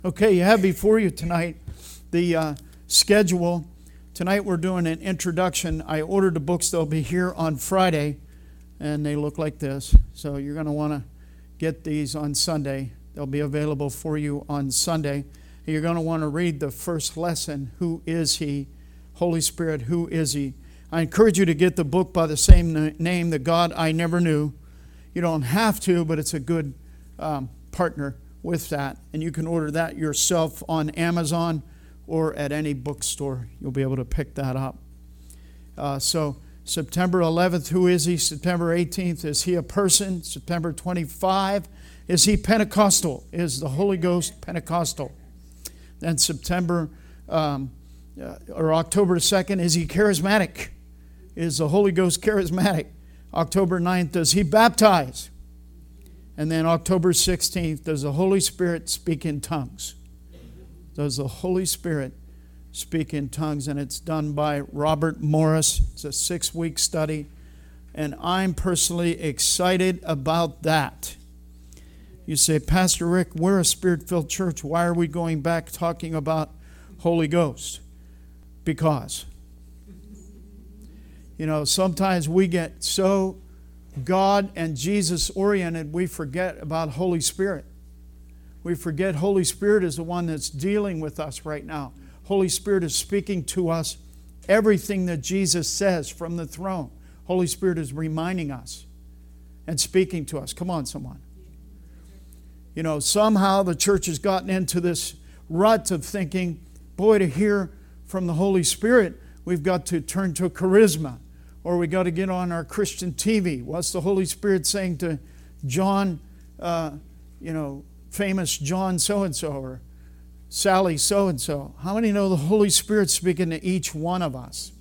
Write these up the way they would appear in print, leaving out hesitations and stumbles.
Okay, you have before you tonight the schedule. Tonight we're doing an introduction. I ordered the books. They'll be here on Friday, and they look like this. So you're going to want to get these on Sunday. They'll be available for you on Sunday. You're going to want to read the first lesson, Who is He? Holy Spirit, who is He? I encourage you to get the book by the same name, The God I Never Knew. You don't have to, but it's a good partner with that. And you can order that yourself on Amazon or at any bookstore. You'll be able to pick that up. So September 11th, who is He? September 18th, is He a person? September 25, is He Pentecostal? Is the Holy Ghost Pentecostal? Then October 2nd, is He charismatic? Is the Holy Ghost charismatic? October 9th, does He baptize? And then October 16th, does the Holy Spirit speak in tongues? Does the Holy Spirit speak in tongues? And it's done by Robert Morris. It's a 6-week study. And I'm personally excited about that. You say, Pastor Rick, we're a Spirit-filled church. Why are we going back talking about Holy Ghost? Because, sometimes we get so God and Jesus oriented, we forget about Holy Spirit. We forget Holy Spirit is the one that's dealing with us right now. Holy Spirit is speaking to us everything that Jesus says from the throne. Holy Spirit is reminding us and speaking to us. Come on, someone. Somehow the church has gotten into this rut of thinking, boy, to hear from the Holy Spirit, we've got to turn to charisma. Or we got to get on our Christian TV. What's the Holy Spirit saying to John, famous John so-and-so or Sally so-and-so? How many know the Holy Spirit's speaking to each one of us?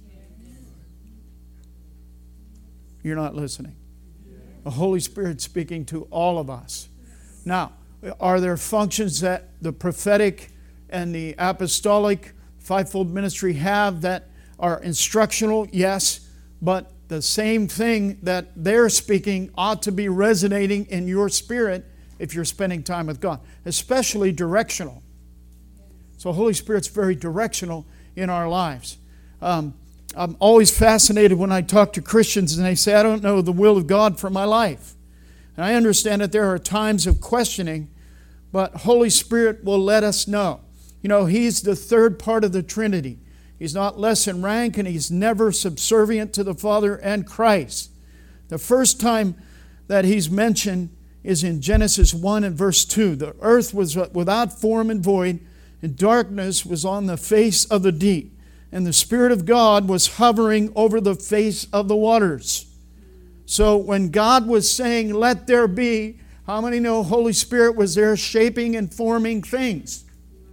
You're not listening. The Holy Spirit's speaking to all of us. Now, are there functions that the prophetic and the apostolic fivefold ministry have that are instructional? Yes. But the same thing that they're speaking ought to be resonating in your spirit if you're spending time with God, especially directional. So Holy Spirit's very directional in our lives. I'm always fascinated when I talk to Christians and they say, I don't know the will of God for my life. And I understand that there are times of questioning, but Holy Spirit will let us know. He's the third part of the Trinity. He's not less in rank, and He's never subservient to the Father and Christ. The first time that He's mentioned is in Genesis 1 and verse 2. The earth was without form and void, and darkness was on the face of the deep. And the Spirit of God was hovering over the face of the waters. So when God was saying, let there be, how many know Holy Spirit was there shaping and forming things?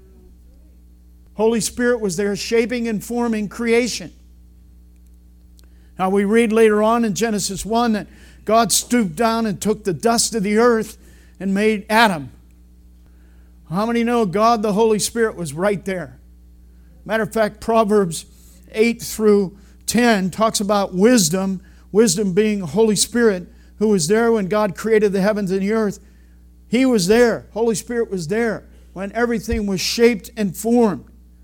Holy Spirit was there shaping and forming creation. Now we read later on in Genesis 1 that God stooped down and took the dust of the earth and made Adam. How many know God the Holy Spirit was right there? Matter of fact, Proverbs 8 through 10 talks about wisdom. Wisdom being Holy Spirit, who was there when God created the heavens and the earth. He was there. Holy Spirit was there when everything was shaped and formed.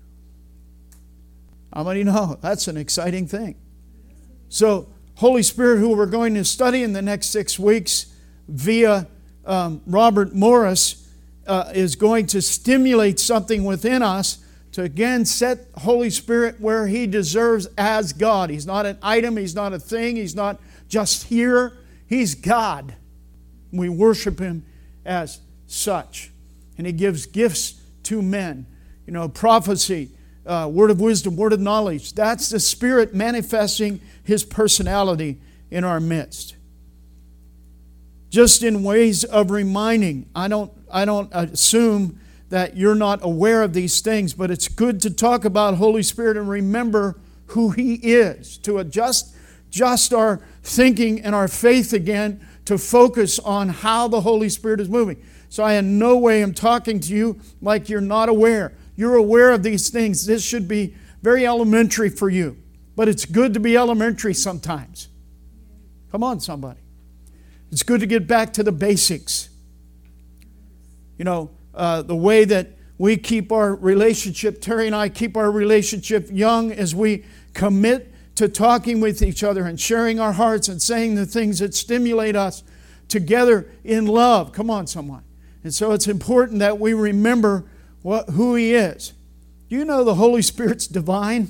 How many know? That's an exciting thing. So, Holy Spirit, who we're going to study in the next 6 weeks via Robert Morris, is going to stimulate something within us to again set Holy Spirit where He deserves as God. He's not an item. He's not a thing. He's not just here. He's God. We worship Him as such. And He gives gifts to men. Prophecy, word of wisdom, word of knowledge. That's the Spirit manifesting His personality in our midst. Just in ways of reminding. I don't assume that you're not aware of these things, but it's good to talk about Holy Spirit and remember who He is, to adjust our thinking and our faith again to focus on how the Holy Spirit is moving. So I in no way am talking to you like you're not aware. You're aware of these things. This should be very elementary for you. But it's good to be elementary sometimes. Come on, somebody. It's good to get back to the basics. The way that we keep our relationship, Terry and I keep our relationship young as we commit to talking with each other and sharing our hearts and saying the things that stimulate us together in love. Come on, someone. And so it's important that we remember who He is. Do you know the Holy Spirit's divine?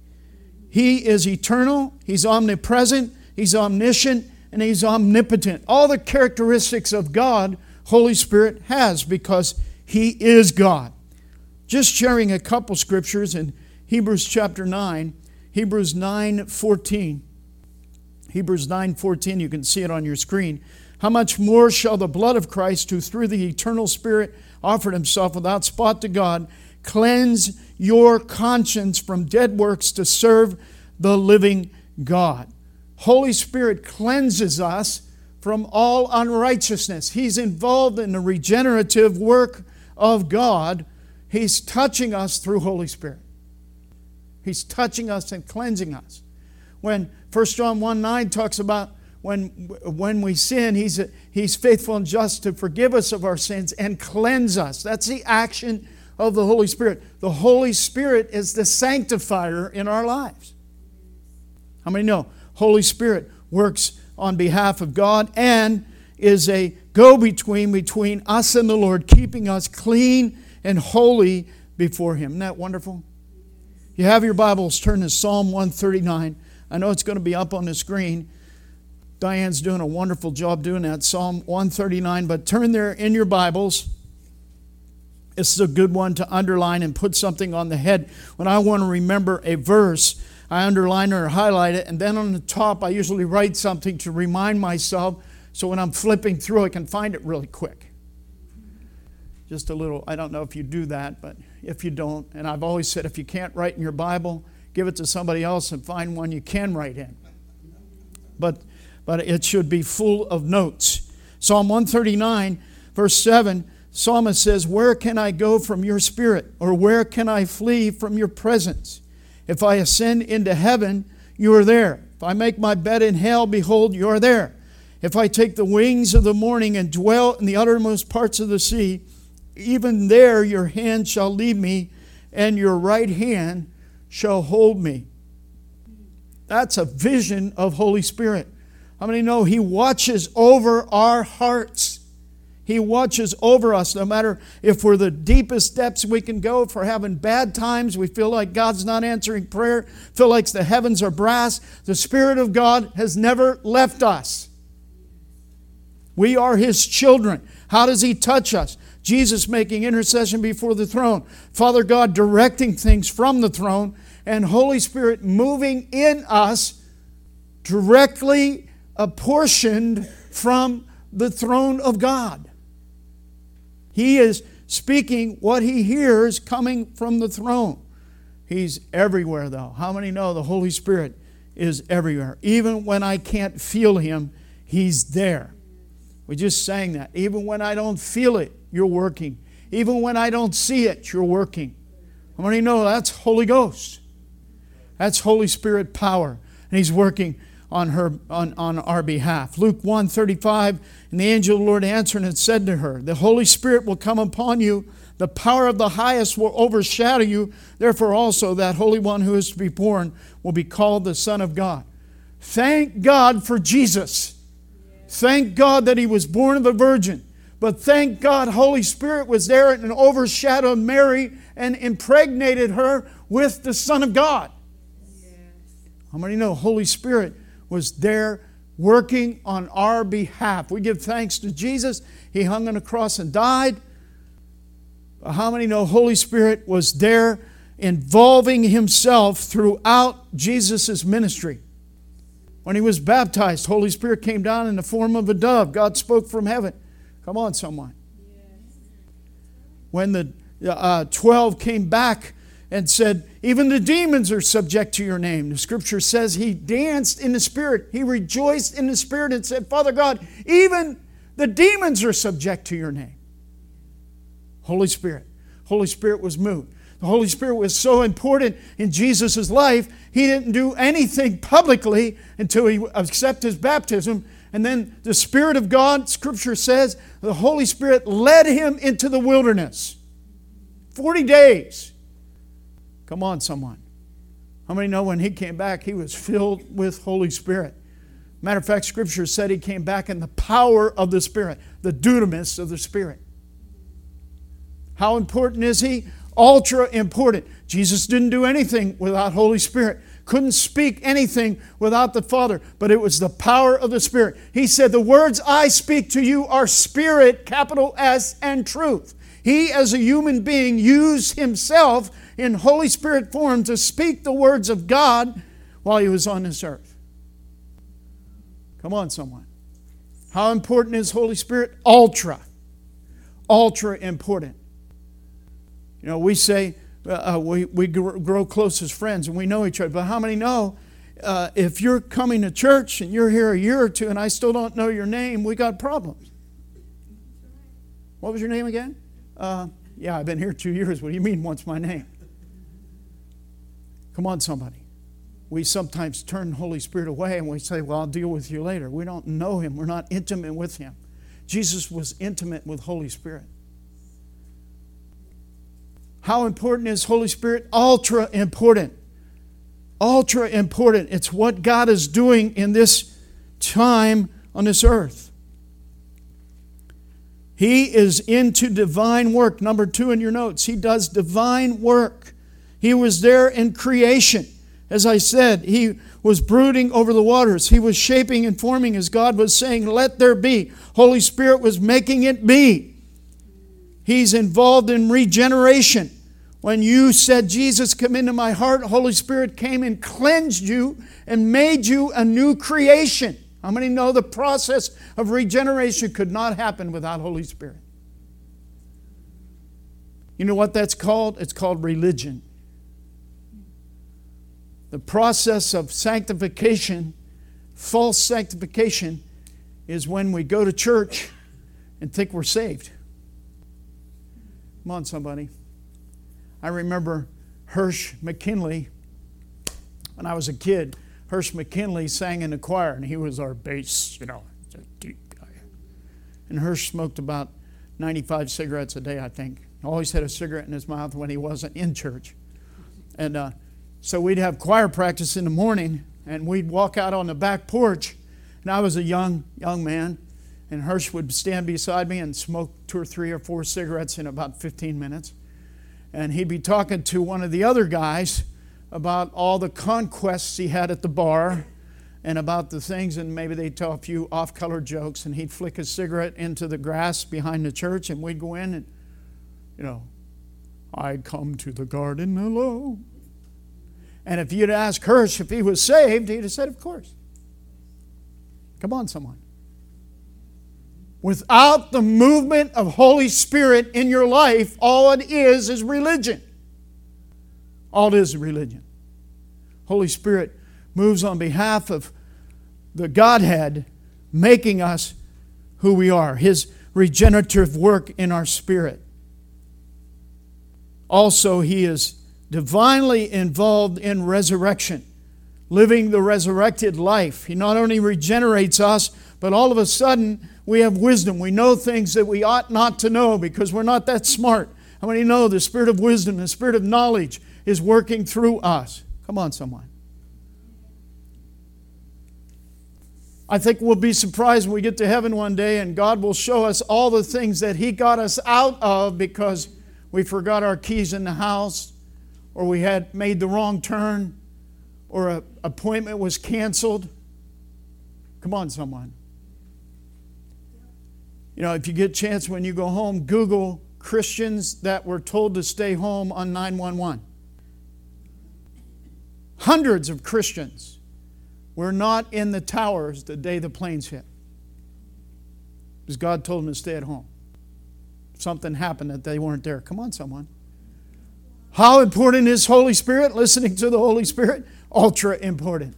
He is eternal. He's omnipresent. He's omniscient. And He's omnipotent. All the characteristics of God, Holy Spirit has, because He is God. Just sharing a couple scriptures in Hebrews chapter 9. Hebrews 9:14. Hebrews 9:14, you can see it on your screen. How much more shall the blood of Christ, who through the eternal Spirit offered Himself without spot to God, cleanse your conscience from dead works to serve the living God. Holy Spirit cleanses us from all unrighteousness. He's involved in the regenerative work of God. He's touching us through Holy Spirit. He's touching us and cleansing us. When 1 John 1:9 talks about when we sin, He's faithful and just to forgive us of our sins and cleanse us. That's the action of the Holy Spirit. The Holy Spirit is the sanctifier in our lives. How many know Holy Spirit works on behalf of God and is a go-between between us and the Lord, keeping us clean and holy before Him. Isn't that wonderful? You have your Bibles, turn to Psalm 139. I know it's going to be up on the screen. Diane's doing a wonderful job doing that, Psalm 139. But turn there in your Bibles. This is a good one to underline and put something on the head. When I want to remember a verse, I underline it or highlight it, and then on the top I usually write something to remind myself, so when I'm flipping through I can find it really quick. Just a little, I don't know if you do that, but if you don't, and I've always said if you can't write in your Bible, give it to somebody else and find one you can write in. But it should be full of notes. Psalm 139, verse 7, Psalmist says, "Where can I go from your spirit? Or where can I flee from your presence? If I ascend into heaven, you are there. If I make my bed in hell, behold, you are there. If I take the wings of the morning and dwell in the uttermost parts of the sea, even there your hand shall lead me, and your right hand shall hold me." That's a vision of Holy Spirit. How many know He watches over our hearts? He watches over us no matter if we're the deepest depths we can go. If we're having bad times, we feel like God's not answering prayer, feel like the heavens are brass. The Spirit of God has never left us. We are His children. How does He touch us? Jesus making intercession before the throne. Father God directing things from the throne. And Holy Spirit moving in us, directly apportioned from the throne of God. He is speaking what He hears coming from the throne. He's everywhere, though. How many know the Holy Spirit is everywhere? Even when I can't feel Him, He's there. We just sang that. Even when I don't feel it, you're working. Even when I don't see it, you're working. How many know that's Holy Ghost? That's Holy Spirit power. And He's working on our behalf. Luke 1:35, and the angel of the Lord answered and said to her, "The Holy Spirit will come upon you. The power of the highest will overshadow you. Therefore also that Holy One who is to be born will be called the Son of God." Thank God for Jesus. Thank God that He was born of a virgin. But thank God Holy Spirit was there and overshadowed Mary and impregnated her with the Son of God. How many know Holy Spirit was there working on our behalf? We give thanks to Jesus. He hung on a cross and died. How many know Holy Spirit was there involving Himself throughout Jesus' ministry? When He was baptized, Holy Spirit came down in the form of a dove. God spoke from heaven. Come on, someone. When the 12 came back and said, "Even the demons are subject to your name," the Scripture says He danced in the Spirit. He rejoiced in the Spirit and said, "Father God, even the demons are subject to your name." Holy Spirit. Holy Spirit was moved. The Holy Spirit was so important in Jesus' life, He didn't do anything publicly until He accepted His baptism. And then the Spirit of God, Scripture says, the Holy Spirit led Him into the wilderness 40 days. Come on, someone. How many know when he came back, he was filled with Holy Spirit? Matter of fact, Scripture said he came back in the power of the Spirit, the dunamis of the Spirit. How important is he? Ultra important. Jesus didn't do anything without Holy Spirit. Couldn't speak anything without the Father, but it was the power of the Spirit. He said, the words I speak to you are spirit, capital S, and truth. He, as a human being, used himself in Holy Spirit form to speak the words of God while he was on this earth. Come on, someone. How important is Holy Spirit? Ultra important. You know, we say we grow close as friends and we know each other. But how many know if you're coming to church and you're here a year or two and I still don't know your name, we got problems. What was your name again? Yeah, I've been here 2 years. What do you mean, what's my name? Come on, somebody. We sometimes turn the Holy Spirit away and we say, well, I'll deal with you later. We don't know Him. We're not intimate with Him. Jesus was intimate with Holy Spirit. How important is Holy Spirit? Ultra important. Ultra important. It's what God is doing in this time on this earth. He is into divine work. Number 2 in your notes. He does divine work. He was there in creation. As I said, He was brooding over the waters. He was shaping and forming as God was saying, let there be. Holy Spirit was making it be. He's involved in regeneration. When you said, Jesus, come into my heart, Holy Spirit came and cleansed you and made you a new creation. How many know the process of regeneration could not happen without Holy Spirit? You know what that's called? It's called religion. The process of sanctification, false sanctification, is when we go to church and think we're saved. Come on, somebody. I remember Hirsch McKinley, when I was a kid. Hirsch McKinley sang in the choir, and he was our bass, a deep guy. And Hirsch smoked about 95 cigarettes a day, I think. Always had a cigarette in his mouth when he wasn't in church. And so we'd have choir practice in the morning, and we'd walk out on the back porch. And I was a young man, and Hirsch would stand beside me and smoke 2 or 3 or 4 cigarettes in about 15 minutes. And he'd be talking to one of the other guys about all the conquests he had at the bar and about the things, and maybe they'd tell a few off-color jokes, and he'd flick a cigarette into the grass behind the church, and we'd go in and, I'd come to the garden alone. And if you'd ask Hirsch if he was saved, he'd have said, of course. Come on, someone. Without the movement of Holy Spirit in your life, all it is religion. All it is religion. Holy Spirit moves on behalf of the Godhead, making us who we are. His regenerative work in our spirit. Also, He is divinely involved in resurrection, living the resurrected life. He not only regenerates us, but all of a sudden we have wisdom. We know things that we ought not to know because we're not that smart. How many know the Spirit of wisdom, the Spirit of knowledge is working through us? Come on, someone. I think we'll be surprised when we get to heaven one day and God will show us all the things that He got us out of because we forgot our keys in the house, or we had made the wrong turn, or an appointment was canceled. Come on, someone. If you get a chance when you go home, Google Christians that were told to stay home on 911. Hundreds of Christians were not in the towers the day the planes hit, because God told them to stay at home. Something happened that they weren't there. Come on, someone. How important is Holy Spirit? Listening to the Holy Spirit? Ultra important.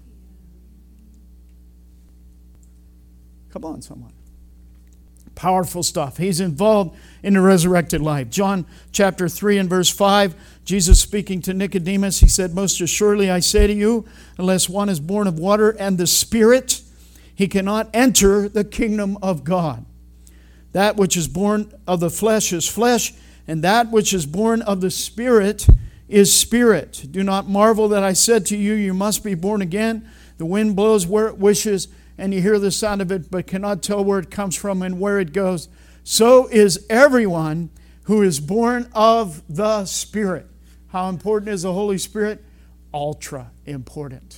Come on, someone. Powerful stuff. He's involved in the resurrected life. John chapter 3 and verse 5, Jesus speaking to Nicodemus, He said, most assuredly I say to you, unless one is born of water and the Spirit, he cannot enter the kingdom of God. That which is born of the flesh is flesh, And that which is born of the Spirit is spirit. Do not marvel that I said to you, you must be born again. The wind blows where it wishes, and you hear the sound of it, but cannot tell where it comes from and where it goes. So is everyone who is born of the Spirit. How important is the Holy Spirit? Ultra important.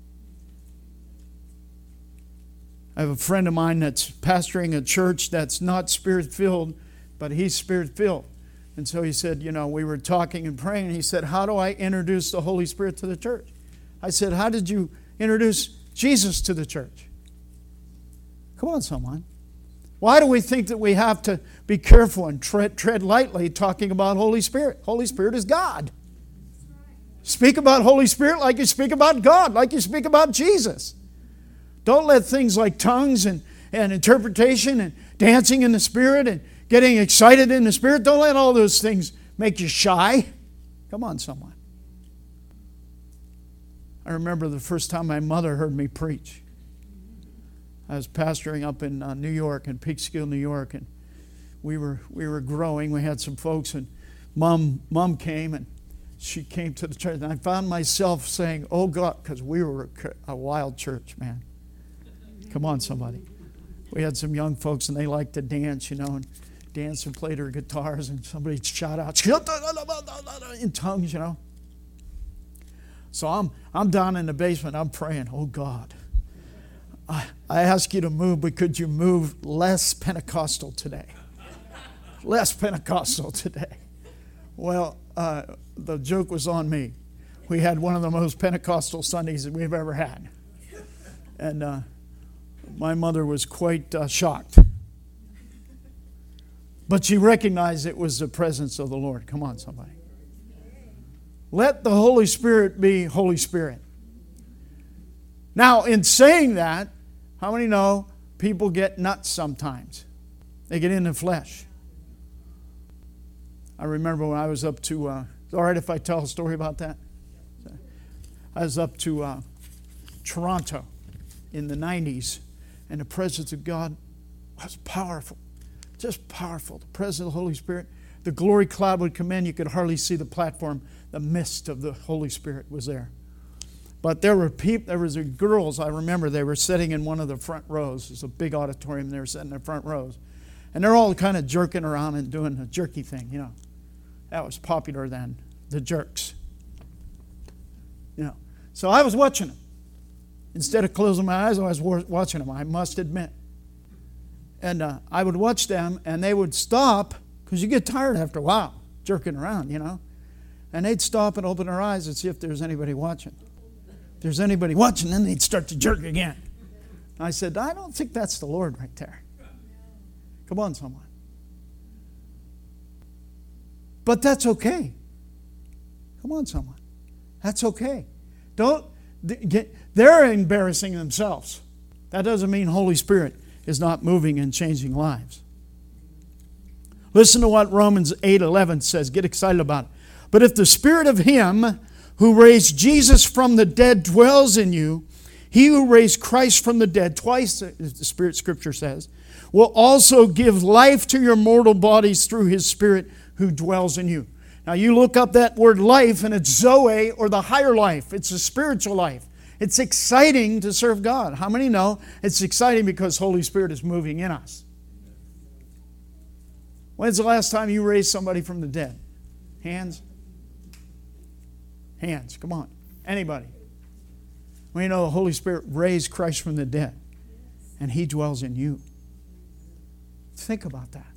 I have a friend of mine that's pastoring a church that's not Spirit-filled, but he's Spirit-filled. And so he said, we were talking and praying, and he said, how do I introduce the Holy Spirit to the church? I said, how did you introduce Jesus to the church? Come on, someone. Why do we think that we have to be careful and tread lightly talking about Holy Spirit? Holy Spirit is God. Speak about Holy Spirit like you speak about God, like you speak about Jesus. Don't let things like tongues and interpretation and dancing in the Spirit and getting excited in the Spirit, don't let all those things make you shy. Come on, someone. I remember the first time my mother heard me preach. I was pastoring up in New York, in Peekskill, New York, and we were growing. We had some folks, and Mom came, and she came to the church, and I found myself saying, "Oh God," because we were a wild church, man. Come on, somebody. We had some young folks, and they liked to dance, and dance and play their guitars, and somebody shout out in tongues, So I'm down in the basement. I'm praying, "Oh God, I ask you to move, but could you move less Pentecostal today? Less Pentecostal today." Well, the joke was on me. We had one of the most Pentecostal Sundays that we've ever had, and my mother was quite shocked. But she recognized it was the presence of the Lord. Come on, somebody. Let the Holy Spirit be Holy Spirit. Now, in saying that, how many know people get nuts sometimes? They get in the flesh. I remember when I was up to, is it all right if I tell a story about that? I was up to Toronto in the 90s, and the presence of God was powerful. Just powerful. The presence of the Holy Spirit. The glory cloud would come in. You could hardly see the platform. The mist of the Holy Spirit was there. But there were girls, I remember, they were sitting in one of the front rows. It's a big auditorium. They were sitting in the front rows. And they're all kind of jerking around and doing a jerky thing, That was popular then, the jerks. So I was watching them. Instead of closing my eyes, I was watching them, I must admit. And I would watch them, and they would stop, because you get tired after a while, jerking around, And they'd stop and open their eyes and see if there's anybody watching. If there's anybody watching, then they'd start to jerk again. And I said, I don't think that's the Lord right there. Come on, someone. But that's okay. Come on, someone. That's okay. They're embarrassing themselves. That doesn't mean Holy Spirit is not moving and changing lives. Listen to what Romans 8:11 says. Get excited about it. But if the Spirit of Him who raised Jesus from the dead dwells in you, He who raised Christ from the dead, twice the Spirit Scripture says, will also give life to your mortal bodies through His Spirit who dwells in you. Now you look up that word life, and it's Zoe, or the higher life. It's a spiritual life. It's exciting to serve God. How many know it's exciting because Holy Spirit is moving in us? When's the last time you raised somebody from the dead? Hands? Hands, come on. Anybody? We know the Holy Spirit raised Christ from the dead, and He dwells in you. Think about that.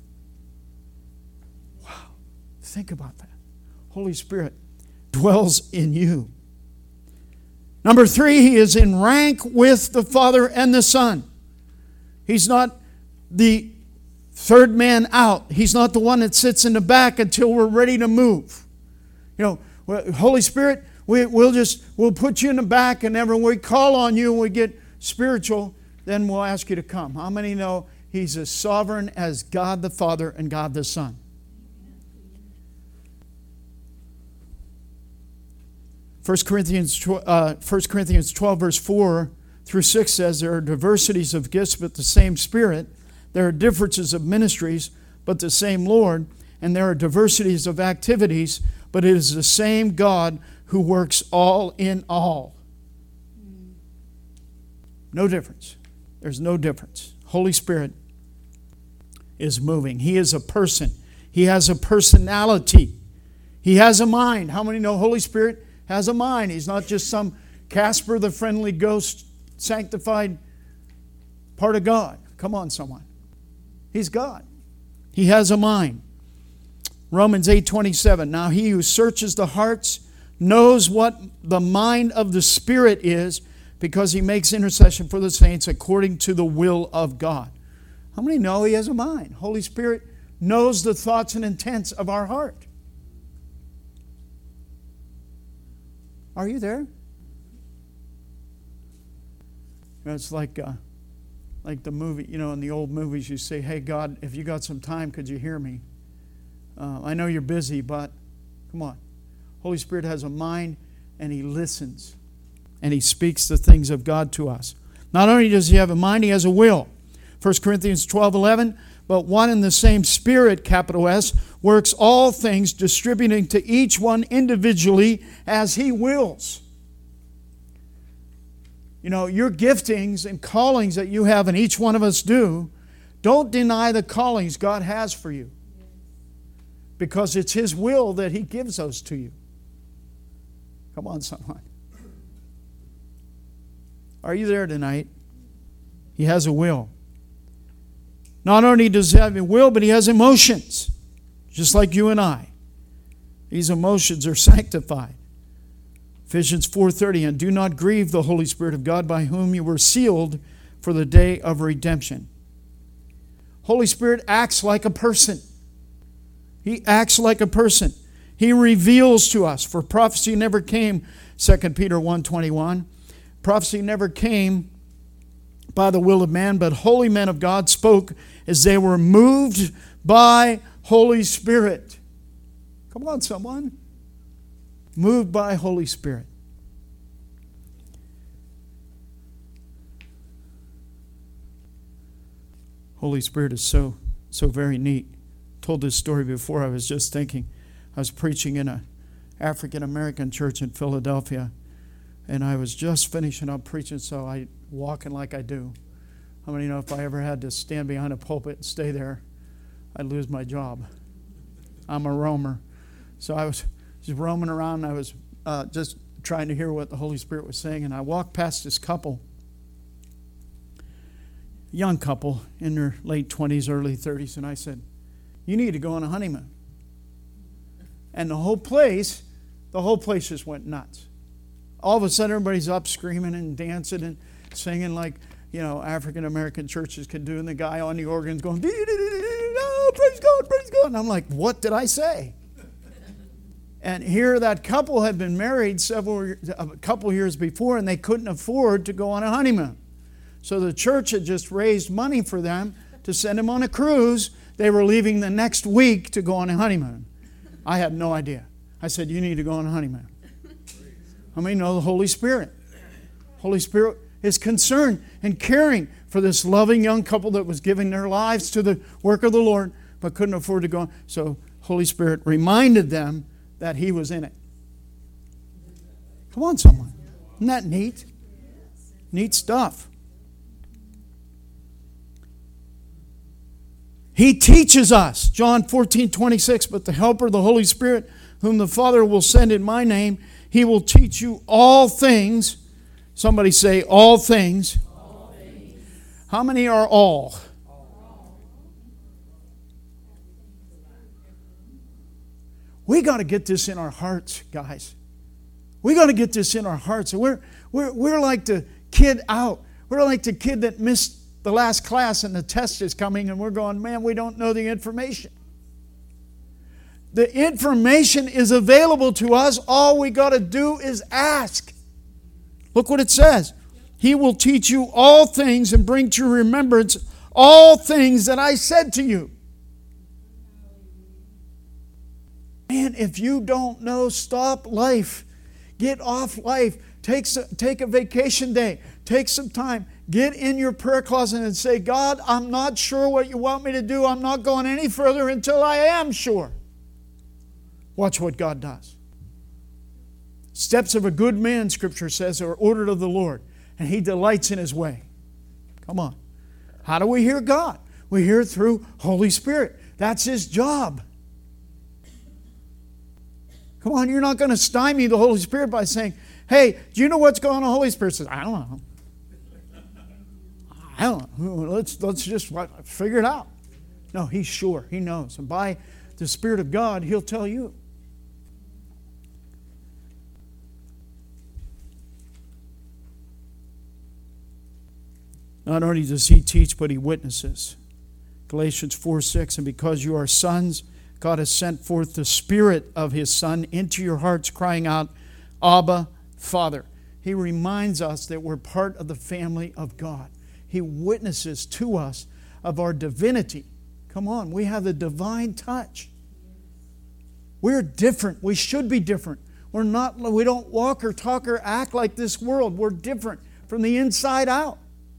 Wow. Think about that. Holy Spirit dwells in you. Number 3, He is in rank with the Father and the Son. He's not the third man out. He's not the one that sits in the back until we're ready to move. Holy Spirit, we'll put you in the back, and then when we call on you and we get spiritual, then we'll ask you to come. How many know He's as sovereign as God the Father and God the Son? 1 Corinthians 12, verse 4 through 6 says, there are diversities of gifts, but the same Spirit. There are differences of ministries, but the same Lord. and there are diversities of activities, but it is the same God who works all in all. No difference. There's no difference. Holy Spirit is moving. He is a person. He has a personality. He has a mind. How many know Holy Spirit has a mind? He's not just some Casper the Friendly Ghost, sanctified part of God. Come on, someone. He's God. He has a mind. Romans 8:27. Now he who searches the hearts knows what the mind of the Spirit is, because he makes intercession for the saints according to the will of God. How many know He has a mind? Holy Spirit knows the thoughts and intents of our heart. Are you there? It's like the movie, in the old movies you say, hey God, if you got some time, could you hear me? I know you're busy, but come on. Holy Spirit has a mind, and He listens. And He speaks the things of God to us. Not only does He have a mind, He has a will. 1 Corinthians 12:11, but one and the same Spirit, capital S, works all things, distributing to each one individually as He wills. Your giftings and callings that you have, and each one of us do, don't deny the callings God has for you. Because it's His will that He gives those to you. Come on, someone. Are you there tonight? He has a will. Not only does He have a will, but He has emotions, just like you and I. These emotions are sanctified. Ephesians 4:30, and do not grieve the Holy Spirit of God, by whom you were sealed for the day of redemption. Holy Spirit acts like a person. He acts like a person. He reveals to us, for prophecy never came, 2 Peter 1:21. Prophecy never came by the will of man, but holy men of God spoke as they were moved by Holy Spirit. Come on, someone. Moved by Holy Spirit. Holy Spirit is so very neat. Told this story before. I was just thinking. I was preaching in an African American church in Philadelphia, and I was just finishing up preaching, so I walking like I do. How many know if I ever had to stand behind a pulpit and stay there, I'd lose my job. I'm a roamer. So I was just roaming around, and I was just trying to hear what the Holy Spirit was saying, and I walked past this couple, young couple in their late 20s, early 30s, and I said, you need to go on a honeymoon. And the whole place just went nuts. All of a sudden, everybody's up screaming and dancing and singing like, African American churches could do. And the guy on the organ's going, oh, praise God, praise God. And I'm like, what did I say? And here that couple had been married a couple years before, and they couldn't afford to go on a honeymoon. So the church had just raised money for them to send them on a cruise. They were leaving the next week to go on a honeymoon. I had no idea. I said, you need to go on a honeymoon. How many know the Holy Spirit? Holy Spirit is concerned and caring for this loving young couple that was giving their lives to the work of the Lord but couldn't afford to go on. So Holy Spirit reminded them that He was in it. Come on, someone. Isn't that neat? Neat stuff. He teaches us, John 14:26, but the Helper, the Holy Spirit, whom the Father will send in my name, He will teach you all things. Somebody say, all things. All things. How many are all? We got to get this in our hearts, guys. We got to get this in our hearts. We're like the kid out. We're like the kid that missed the last class and the test is coming, and we're going, man, we don't know the information. The information is available to us. All we got to do is ask. Look what it says. He will teach you all things and bring to remembrance all things that I said to you. Man, if you don't know, stop life. Get off life. Take a vacation day. Take some time. Get in your prayer closet and say, God, I'm not sure what you want me to do. I'm not going any further until I am sure. Watch what God does. Steps of a good man, Scripture says, are ordered of the Lord, and He delights in His way. Come on. How do we hear God? We hear through Holy Spirit. That's His job. Come on, you're not going to stymie the Holy Spirit by saying, hey, do you know what's going on? The Holy Spirit says, I don't know. I don't know. Let's just figure it out. No, He's sure. He knows. And by the Spirit of God, He'll tell you. Not only does He teach, but He witnesses. Galatians 4:6, and because you are sons, God has sent forth the Spirit of His Son into your hearts, crying out, Abba, Father. He reminds us that we're part of the family of God. He witnesses to us of our divinity. Come on, we have the divine touch. We're different. We should be different. We don't walk or talk or act like this world. We're different from the inside out.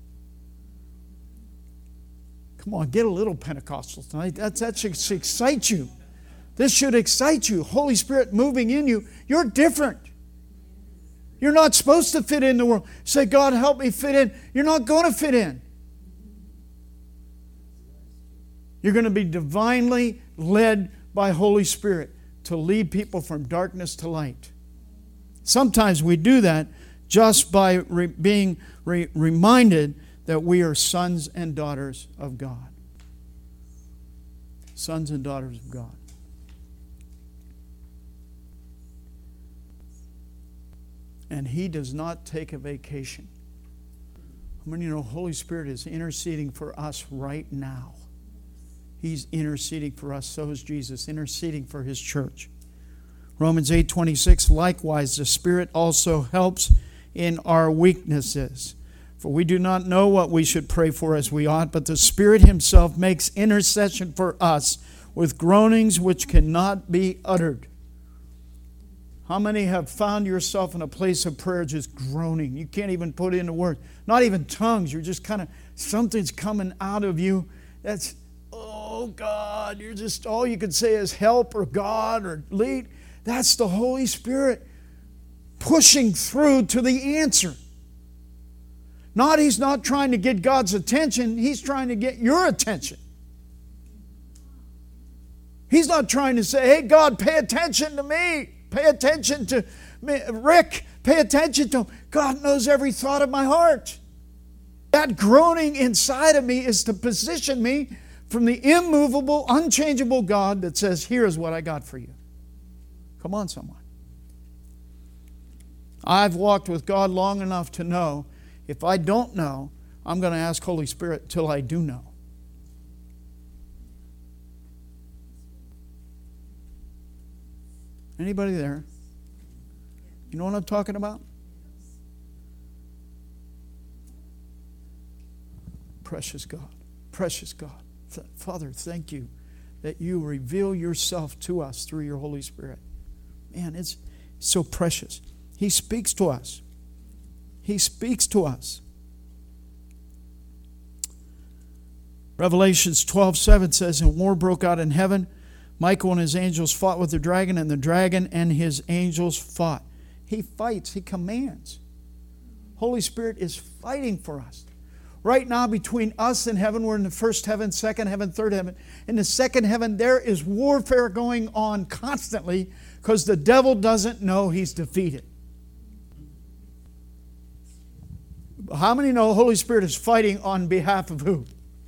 Come on, get a little Pentecostal tonight. That should excite you. This should excite you. Holy Spirit moving in you. You're different. You're not supposed to fit in the world. Say, God, help me fit in. You're not going to fit in. You're going to be divinely led by Holy Spirit to lead people from darkness to light. Sometimes we do that just by being reminded that we are sons and daughters of God. Sons and daughters of God. And He does not take a vacation. How many know Holy Spirit is interceding for us right now? He's interceding for us. So is Jesus interceding for His church. Romans 8:26, likewise, the Spirit also helps in our weaknesses. For we do not know what we should pray for as we ought, but the Spirit Himself makes intercession for us with groanings which cannot be uttered. How many have found yourself in a place of prayer just groaning? You can't even put it into words. Not even tongues. You're just kind of, something's coming out of you. That's, oh God, you're just, all you can say is help or God or lead. That's the Holy Spirit pushing through to the answer. He's not trying to get God's attention. He's trying to get your attention. He's not trying to say, hey, God, pay attention to me. Pay attention to me. Rick, pay attention to him. God knows every thought of my heart. That groaning inside of me is to position me from the immovable, unchangeable God that says, here is what I got for you. Come on, someone. I've walked with God long enough to know if I don't know, I'm going to ask Holy Spirit till I do know. Anybody there? You know what I'm talking about? Precious God. Precious God. Father, thank you that you reveal yourself to us through your Holy Spirit. Man, it's so precious. He speaks to us. He speaks to us. Revelations 12:7 says, and war broke out in heaven. Michael and his angels fought with the dragon, and the dragon and his angels fought. He fights. He commands. Holy Spirit is fighting for us. Right now, between us and heaven, we're in the first heaven, second heaven, third heaven. In the second heaven, there is warfare going on constantly because the devil doesn't know he's defeated. How many know the Holy Spirit is fighting on behalf of who?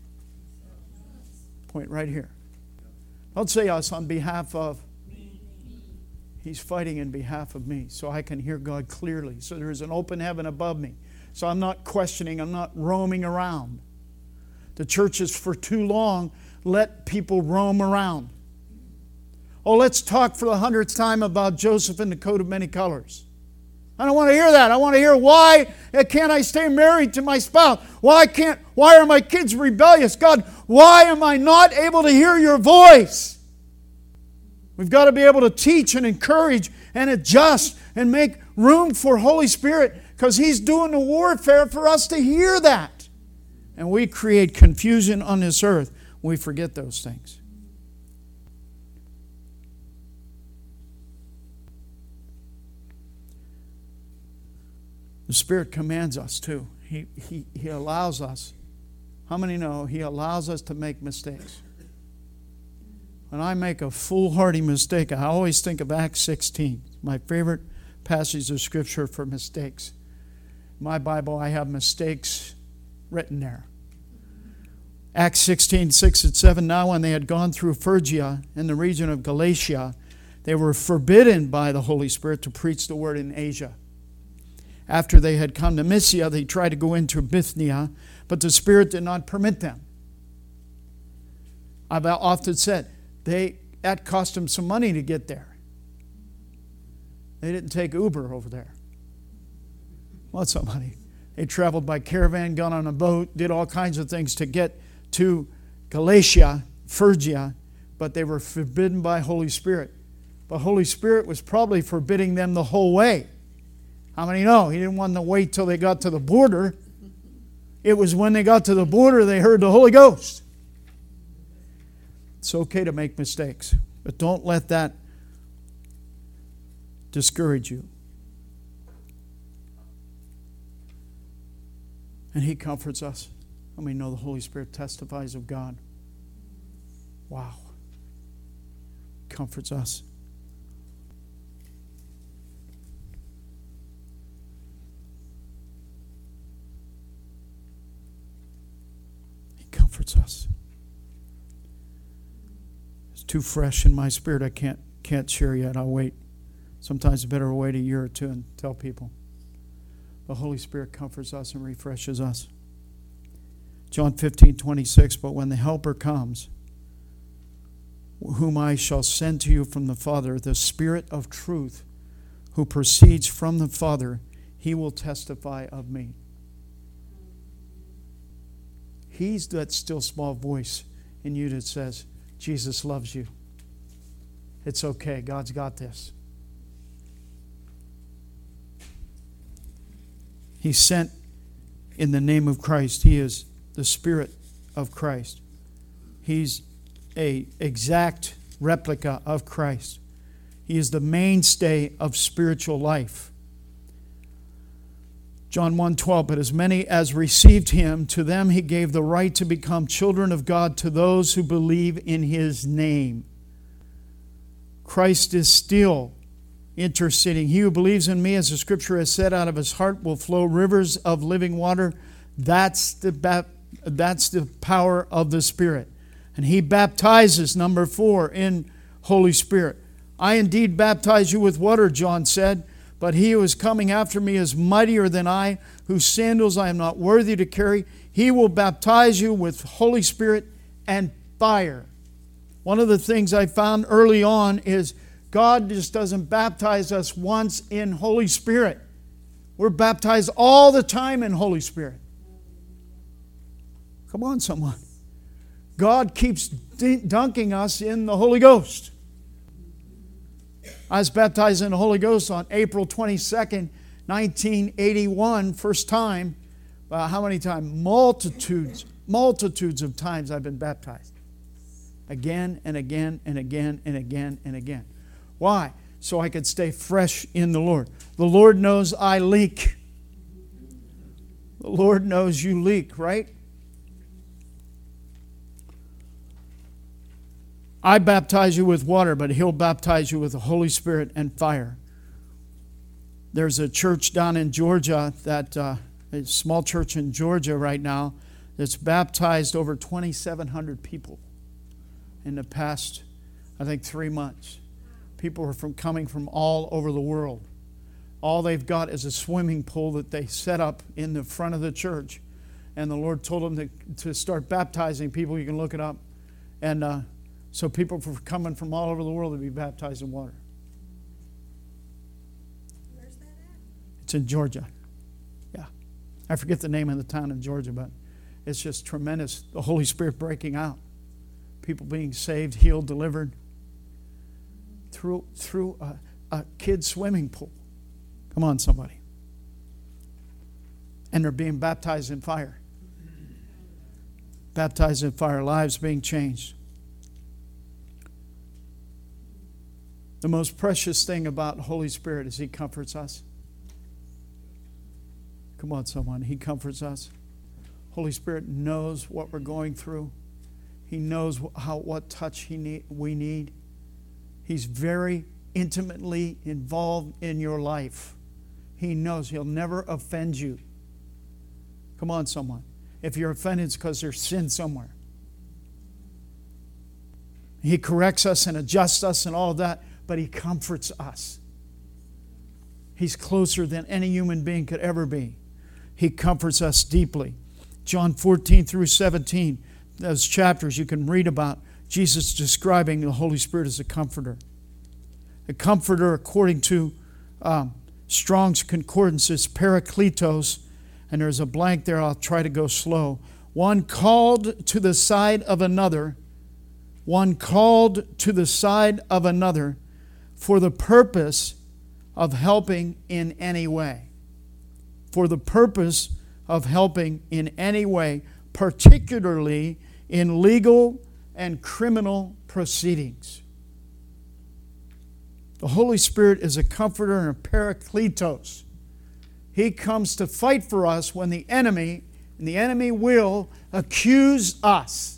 Point right here. Don't say us, on behalf of. He's fighting in behalf of me so I can hear God clearly. So there is an open heaven above me. So I'm not questioning, I'm not roaming around. The churches for too long let people roam around. Oh, let's talk for the 100th time about Joseph and the coat of many colors. I don't want to hear that. I want to hear, why can't I stay married to my spouse? Why are my kids rebellious? God, why am I not able to hear your voice? We've got to be able to teach and encourage and adjust and make room for Holy Spirit Because He's doing the warfare for us to hear that. And we create confusion on this earth. We forget those things. The Spirit commands us too. He allows us. How many know He allows us to make mistakes? When I make a foolhardy mistake, I always think of Acts 16. My favorite passage of Scripture for mistakes. In my Bible, I have mistakes written there. Acts 16, 6 and 7. Now when they had gone through Phrygia and the region of Galatia, they were forbidden by the Holy Spirit to preach the word in Asia. After they had come to Mysia, they tried to go into Bithynia, but the Spirit did not permit them. I've often said, that cost them some money to get there. They didn't take Uber over there. Well, somebody. They traveled by caravan, got on a boat, did all kinds of things to get to Galatia, Phrygia, but they were forbidden by Holy Spirit. But Holy Spirit was probably forbidding them the whole way. How many know? He didn't want them to wait till they got to the border. It was when they got to the border they heard the Holy Ghost. It's okay to make mistakes, but don't let that discourage you. And He comforts us. How many know the Holy Spirit testifies of God? Wow. Comforts us. He comforts us. It's too fresh in my spirit. I can't share yet. I'll wait. Sometimes it's better to wait a year or two and tell people. The Holy Spirit comforts us and refreshes us. John 15:26, but when the Helper comes, whom I shall send to you from the Father, the Spirit of truth, who proceeds from the Father, He will testify of me. He's that still small voice in you that says, Jesus loves you. It's okay. God's got this. He's sent in the name of Christ. He is the Spirit of Christ. He's an exact replica of Christ. He is the mainstay of spiritual life. John 1:12, but as many as received Him, to them He gave the right to become children of God, to those who believe in His name. Christ is still interceding. He who believes in me, as the Scripture has said, out of his heart will flow rivers of living water. That's the power of the Spirit. And He baptizes, number 4, in Holy Spirit. I indeed baptize you with water, John said, but He who is coming after me is mightier than I, whose sandals I am not worthy to carry. He will baptize you with Holy Spirit and fire. One of the things I found early on is God just doesn't baptize us once in Holy Spirit. We're baptized all the time in Holy Spirit. Come on, someone. God keeps dunking us in the Holy Ghost. I was baptized in the Holy Ghost on April 22nd, 1981, first time. How many times? Multitudes of times I've been baptized. Again and again and again and again and again. Why? So I could stay fresh in the Lord. The Lord knows I leak. The Lord knows you leak, right? I baptize you with water, but He'll baptize you with the Holy Spirit and fire. There's a church down in Georgia, a small church in Georgia right now, that's baptized over 2,700 people in the past, I think, 3 months. People are coming from all over the world. All they've got is a swimming pool that they set up in the front of the church. And the Lord told them to start baptizing people. You can look it up. And so people coming from all over the world to be baptized in water. Where's that at? It's in Georgia. Yeah. I forget the name of the town in Georgia, but it's just tremendous. The Holy Spirit breaking out. People being saved, healed, delivered through a kid's swimming pool. Come on, somebody. And they're being baptized in fire. Baptized in fire, lives being changed. The most precious thing about the Holy Spirit is He comforts us. Come on, someone. He comforts us. Holy Spirit knows what we're going through. He knows what touch we need. He's very intimately involved in your life. He knows. He'll never offend you. Come on, someone. If you're offended, it's because there's sin somewhere. He corrects us and adjusts us and all of that, but He comforts us. He's closer than any human being could ever be. He comforts us deeply. John 14 through 17, those chapters you can read about Jesus describing the Holy Spirit as a comforter. The comforter, according to Strong's Concordance, is parakletos, and there's a blank there. I'll try to go slow. One called to the side of another, one called to the side of another for the purpose of helping in any way. For the purpose of helping in any way, particularly in legal and criminal proceedings. The Holy Spirit is a comforter and a parakletos. He comes to fight for us when the enemy, and the enemy will accuse us.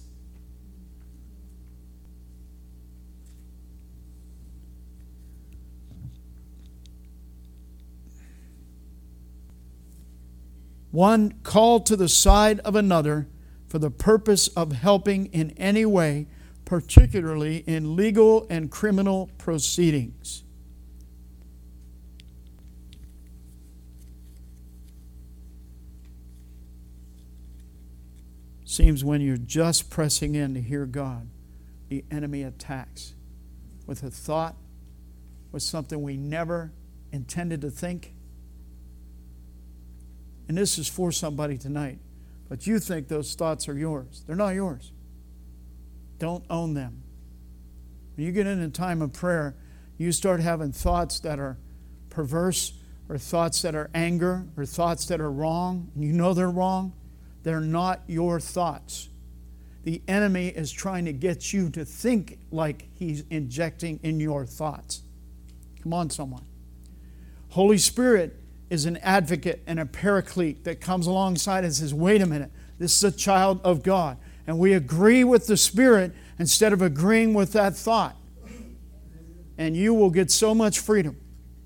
One called to the side of another for the purpose of helping in any way, particularly in legal and criminal proceedings. Seems when you're just pressing in to hear God, the enemy attacks with a thought, with something we never intended to think. And this is for somebody tonight. But you think those thoughts are yours. They're not yours. Don't own them. When you get in a time of prayer, you start having thoughts that are perverse, or thoughts that are anger, or thoughts that are wrong, and you know they're wrong. They're not your thoughts. The enemy is trying to get you to think like he's injecting in your thoughts. Come on, someone. Holy Spirit is an advocate and a paraclete that comes alongside and says, wait a minute, this is a child of God. And we agree with the Spirit instead of agreeing with that thought. And you will get so much freedom.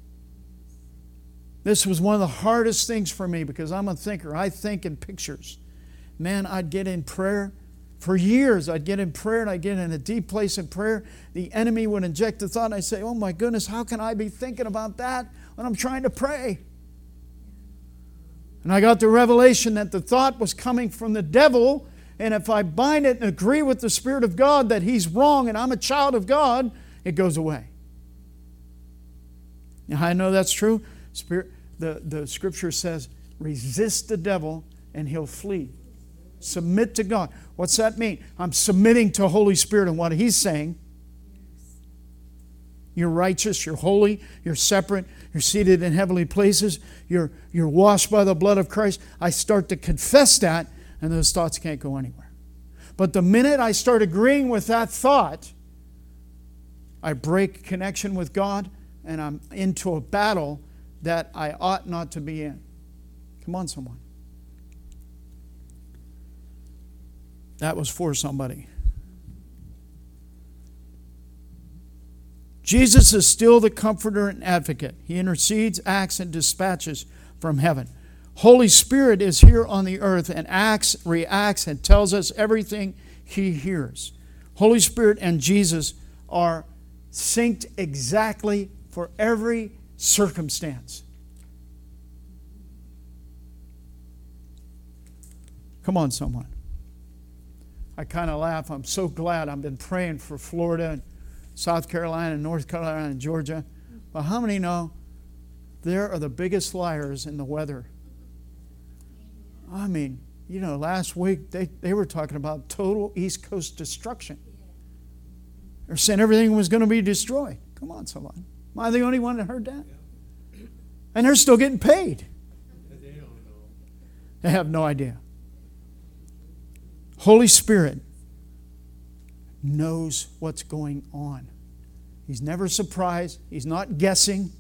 This was one of the hardest things for me because I'm a thinker. I think in pictures. Man, I'd get in prayer. For years, I'd get in prayer and I'd get in a deep place in prayer. The enemy would inject the thought and I'd say, oh my goodness, how can I be thinking about that when I'm trying to pray? And I got the revelation that the thought was coming from the devil, and if I bind it and agree with the Spirit of God that he's wrong and I'm a child of God, it goes away. Now, how I know that's true? The Scripture says, resist the devil and he'll flee. Submit to God. What's that mean? I'm submitting to Holy Spirit and what He's saying. You're righteous, you're holy, you're separate, you're seated in heavenly places, you're washed by the blood of Christ. I start to confess that, and those thoughts can't go anywhere. But the minute I start agreeing with that thought, I break connection with God, and I'm into a battle that I ought not to be in. Come on, someone. That was for somebody. Jesus is still the comforter and advocate. He intercedes, acts, and dispatches from heaven. Holy Spirit is here on the earth and acts, reacts, and tells us everything He hears. Holy Spirit and Jesus are synced exactly for every circumstance. Come on, someone. I kind of laugh. I'm so glad I've been praying for Florida and South Carolina and North Carolina and Georgia. But how many know there are the biggest liars in the weather? I mean, last week they were talking about total East Coast destruction. They're saying everything was going to be destroyed. Come on, someone. Am I the only one that heard that? And they're still getting paid. They have no idea. Holy Spirit knows what's going on. He's never surprised. He's not guessing.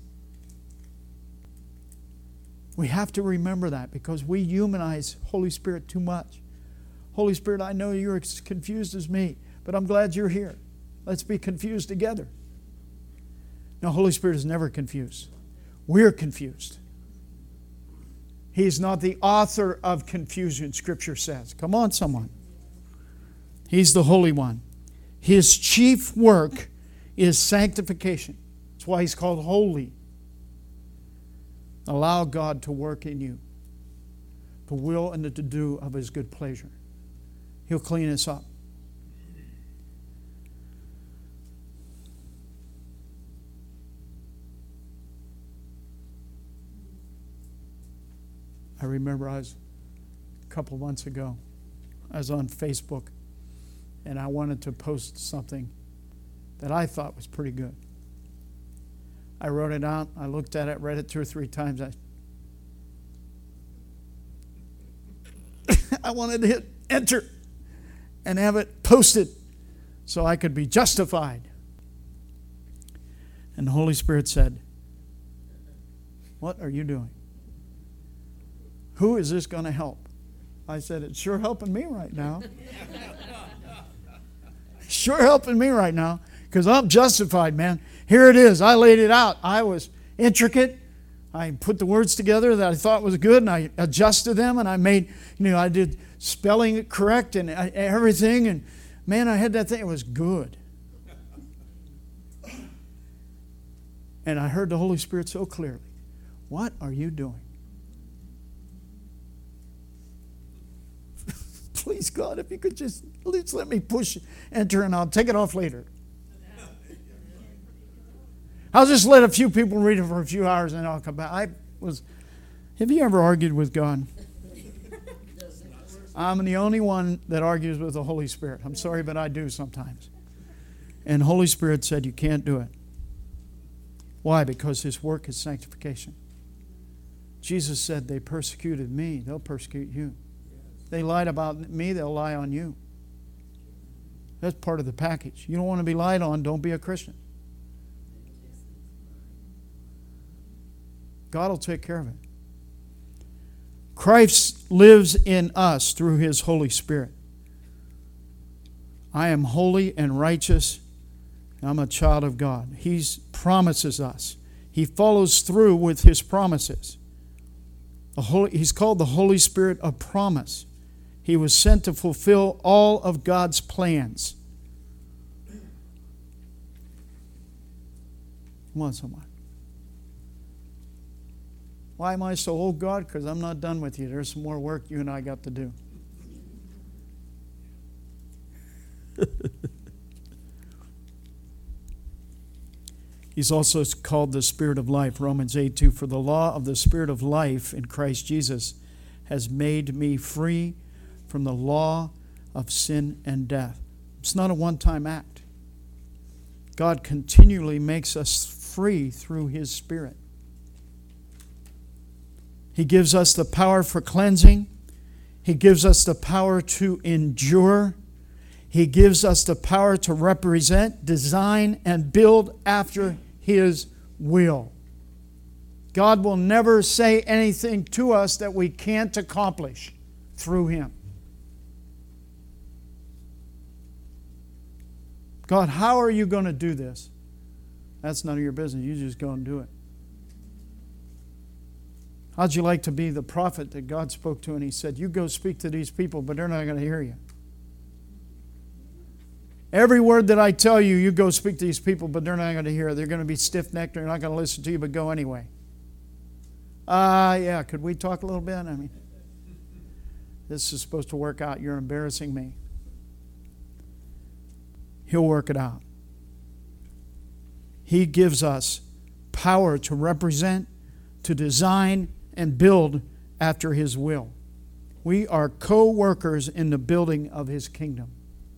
We have to remember that because we humanize Holy Spirit too much. Holy Spirit, I know you're as confused as me, but I'm glad you're here. Let's be confused together. No, Holy Spirit is never confused. We're confused. He's not the author of confusion, Scripture says. Come on, someone. He's the Holy One. His chief work is sanctification. That's why He's called holy. Allow God to work in you, the will and the to-do of His good pleasure. He'll clean us up. I remember a couple of months ago, I was on Facebook, and I wanted to post something that I thought was pretty good. I wrote it out, I looked at it, read it 2 or 3 times. I wanted to hit enter and have it posted so I could be justified. And the Holy Spirit said, "What are you doing? Who is this going to help?" I said, "It's sure helping me right now." Sure helping me right now because I'm justified, man. Here it is. I laid it out. I was intricate. I put the words together that I thought was good, and I adjusted them, and I made, I did spelling it correct and everything, and man, I had that thing. It was good. And I heard the Holy Spirit so clearly. What are you doing? Please, God, if you could just at least let me push enter and I'll take it off later. I'll just let a few people read it for a few hours and then I'll come back. Have you ever argued with God? I'm the only one that argues with the Holy Spirit. I'm sorry, but I do sometimes. And Holy Spirit said you can't do it. Why? Because His work is sanctification. Jesus said they persecuted me, they'll persecute you. They lied about me, they'll lie on you. That's part of the package. You don't want to be lied on, don't be a Christian. God will take care of it. Christ lives in us through His Holy Spirit. I am holy and righteous. I'm a child of God. He promises us. He follows through with His promises. He's called the Holy Spirit of promise. He was sent to fulfill all of God's plans. Come on, someone. Why am I so old, God? Because I'm not done with you. There's some more work you and I got to do. He's also called the Spirit of life. Romans 8:2. For the law of the Spirit of life in Christ Jesus has made me free from the law of sin and death. It's not a one-time act. God continually makes us free through His Spirit. He gives us the power for cleansing. He gives us the power to endure. He gives us the power to represent, design, and build after His will. God will never say anything to us that we can't accomplish through Him. God, how are you going to do this? That's none of your business. You just go and do it. How'd you like to be the prophet that God spoke to and He said, you go speak to these people, but they're not going to hear you. Every word that I tell you, you go speak to these people, but they're not going to hear it. They're going to be stiff-necked. They're not going to listen to you, but go anyway. Yeah, could we talk a little bit? This is supposed to work out. You're embarrassing me. He'll work it out. He gives us power to represent, to design, and build after His will. We are co-workers in the building of His kingdom.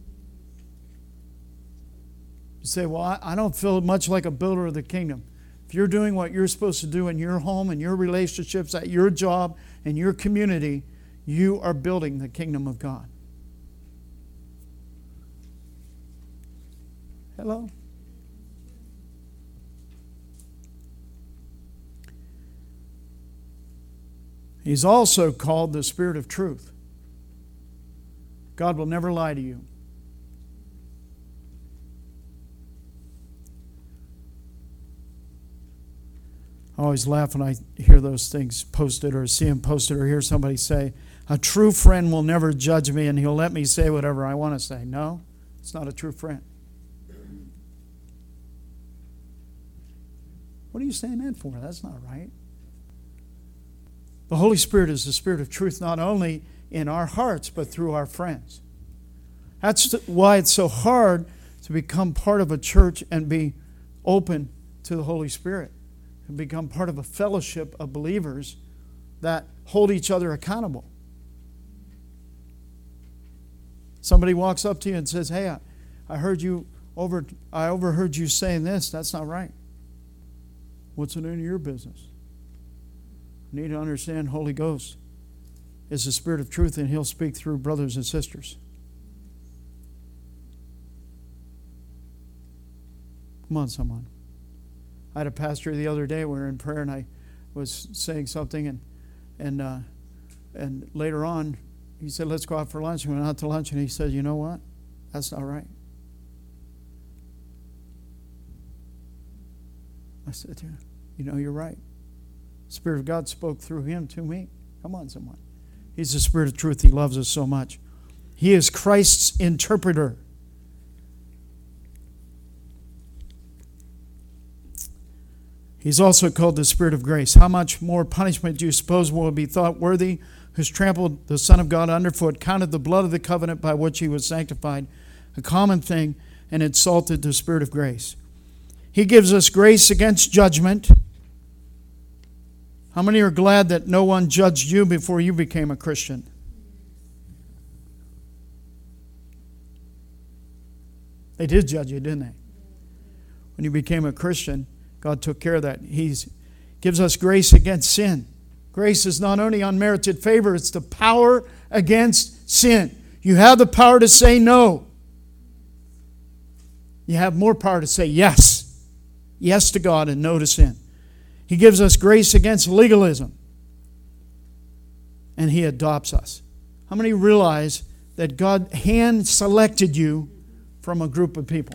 You say, well, I don't feel much like a builder of the kingdom. If you're doing what you're supposed to do in your home and your relationships, at your job and your community, you are building the kingdom of God. Hello? He's also called the Spirit of truth. God will never lie to you. I always laugh when I hear those things posted or see them posted or hear somebody say, a true friend will never judge me and he'll let me say whatever I want to say. No, it's not a true friend. What are you saying that for? That's not right. The Holy Spirit is the Spirit of truth not only in our hearts but through our friends. That's why it's so hard to become part of a church and be open to the Holy Spirit and become part of a fellowship of believers that hold each other accountable. Somebody walks up to you and says, hey, I overheard you saying this. That's not right. What's it in your business? You need to understand Holy Ghost is the Spirit of truth, and He'll speak through brothers and sisters. Come on, someone. I had a pastor the other day. We were in prayer, and I was saying something, and later on, he said, let's go out for lunch. We went out to lunch, and he said, you know what? That's not right. I said, yeah, you know, you're right. The Spirit of God spoke through him to me. Come on, someone. He's the Spirit of truth. He loves us so much. He is Christ's interpreter. He's also called the Spirit of grace. How much more punishment do you suppose will be thought worthy who's trampled the Son of God underfoot, counted the blood of the covenant by which he was sanctified a common thing, and insulted the Spirit of grace? He gives us grace against judgment. How many are glad that no one judged you before you became a Christian? They did judge you, didn't they? When you became a Christian, God took care of that. He gives us grace against sin. Grace is not only unmerited favor, it's the power against sin. You have the power to say no. You have more power to say yes. Yes to God and no to sin. He gives us grace against legalism. And He adopts us. How many realize that God hand-selected you from a group of people?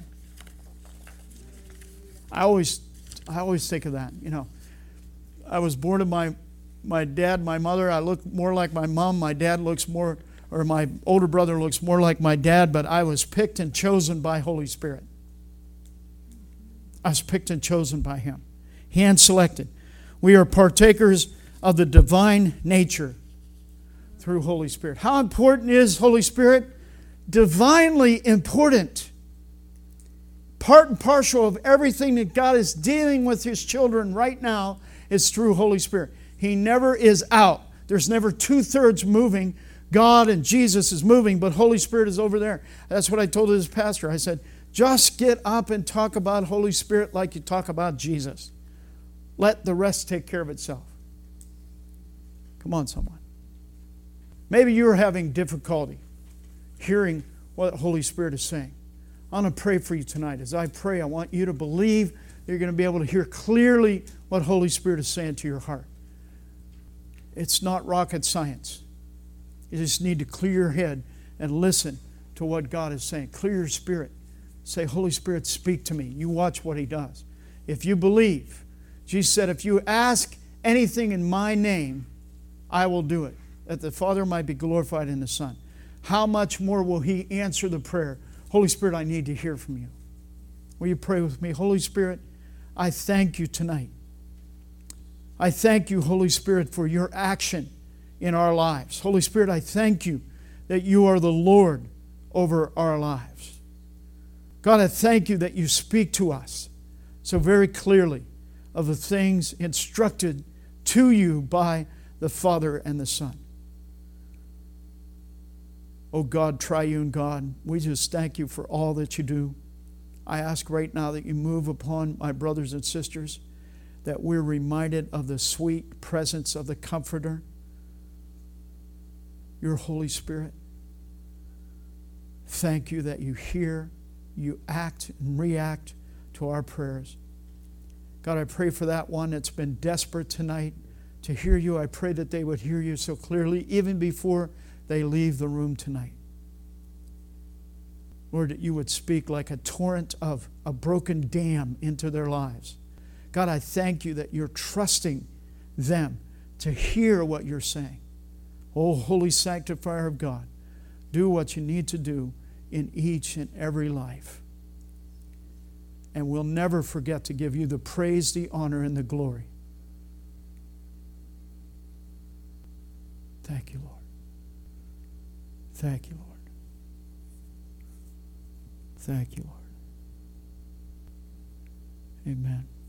I always think of that. You know, I was born of my dad, my mother. I look more like my mom. My dad looks more, or my older brother looks more like my dad, but I was picked and chosen by Holy Spirit. I was picked and chosen by Him. Hand-selected. We are partakers of the divine nature through Holy Spirit. How important is Holy Spirit? Divinely important. Part and parcel of everything that God is dealing with His children right now is through Holy Spirit. He never is out. There's never 2/3 moving. God and Jesus is moving, but Holy Spirit is over there. That's what I told this pastor. I said, just get up and talk about Holy Spirit like you talk about Jesus. Let the rest take care of itself. Come on, someone. Maybe you're having difficulty hearing what the Holy Spirit is saying. I want to pray for you tonight. As I pray, I want you to believe that you're going to be able to hear clearly what Holy Spirit is saying to your heart. It's not rocket science. You just need to clear your head and listen to what God is saying. Clear your spirit. Say, Holy Spirit, speak to me. You watch what He does. If you believe, Jesus said, if you ask anything in my name, I will do it, that the Father might be glorified in the Son. How much more will He answer the prayer? Holy Spirit, I need to hear from you. Will you pray with me? Holy Spirit, I thank you tonight. I thank you, Holy Spirit, for your action in our lives. Holy Spirit, I thank you that you are the Lord over our lives. God, I thank you that you speak to us so very clearly of the things instructed to you by the Father and the Son. Oh God, triune God, we just thank you for all that you do. I ask right now that you move upon my brothers and sisters, that we're reminded of the sweet presence of the Comforter. your Holy Spirit. Thank you that you hear, you act and react to our prayers. God, I pray for that one that's been desperate tonight to hear you. I pray that they would hear you so clearly even before they leave the room tonight. Lord, that you would speak like a torrent of a broken dam into their lives. God, I thank you that you're trusting them to hear what you're saying. Oh, Holy Sanctifier of God, do what you need to do in each and every life. And we'll never forget to give you the praise, the honor, and the glory. Thank you, Lord. Thank you, Lord. Thank you, Lord. Amen.